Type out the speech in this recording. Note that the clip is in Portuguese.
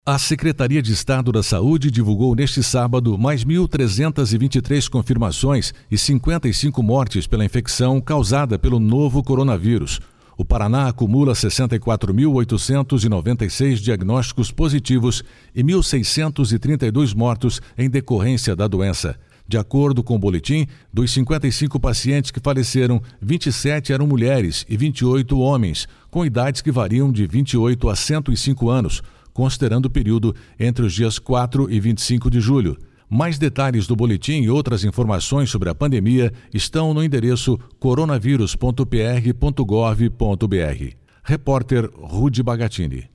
A Secretaria de Estado da Saúde divulgou neste sábado mais 1.323 confirmações e 55 mortes pela infecção causada pelo novo coronavírus. O Paraná acumula 64.896 diagnósticos positivos e 1.632 mortos em decorrência da doença. De acordo com o boletim, dos 55 pacientes que faleceram, 27 eram mulheres e 28 homens, com idades que variam de 28 a 105 anos, considerando o período entre os dias 4 e 25 de julho. Mais detalhes do boletim e outras informações sobre a pandemia estão no endereço coronavírus.pr.gov.br. Repórter Rudy Bagatini.